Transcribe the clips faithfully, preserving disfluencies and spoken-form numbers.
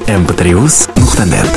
em p tre uz nuqta net.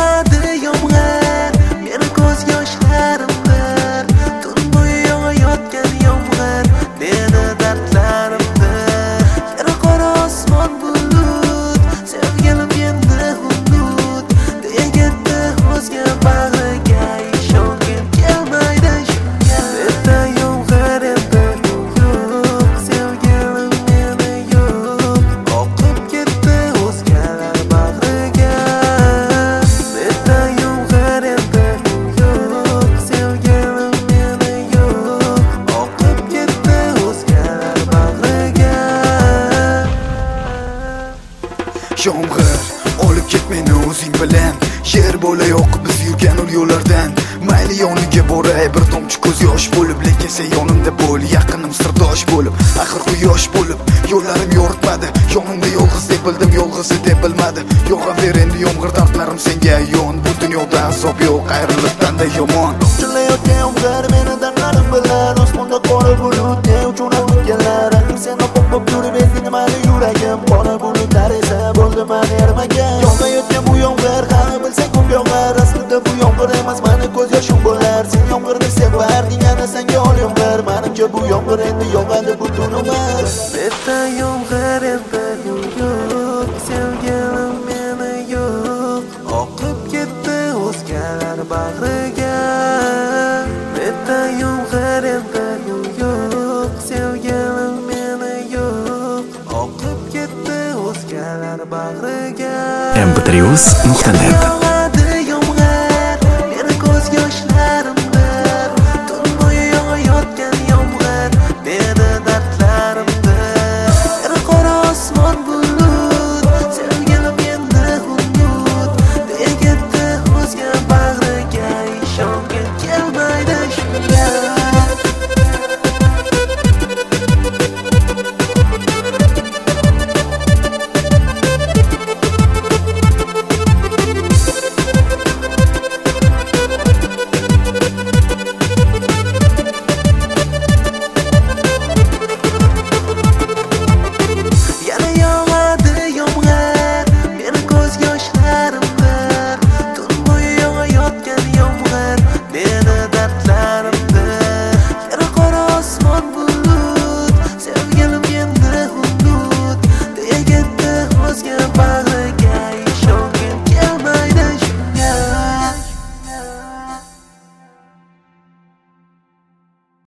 Yomg'ir olib ket meni o'zing bilan, yer bo'la yo'q biz yurgan ul yo'llardan. Mayli yoniga boray bir tomchi ko'z yosh bo'lib, lekin sen yonimda bo'l, yaqinim sirdosh bo'lib. Axir quyosh bo'lib yo'llarim yo'ritmadi, yonimda yolg'iz deb bildim, yolg'iz deb bilmadi. Yo'g'aver endi yomg'ir dardlarim senga yon, bu dunyoda azob yo'q, ayrilibdan-da yomon. Chilayotgan yomg'ir meni dardlarim bilan, osmonda qora bulutga uchunib kelganlar. Sen o'pib yurib ezding meni yuragim, qora bulutlar esa bo'ldi meni ermagan. Yog'ayotgan bu yomg'ir hamma bilsa ko'p yog'ar, aslida bu yomg'ir emas meni ko'z yoshim bo'lar. Sen yomg'irni sevarding, ana senga ol yomg'ir, menimcha bu yomg'ir endi yog'adi butun umr. Bitta yomg'ir endi yo'q, sevganim meni yo'q, oqib ketdi o'zgalar bag'riga. Bitta yomg'ir endi yo'q, sevganim meni yo'q, oqib ketdi o'zgalar bag'riga. em p tre uz nuqta net.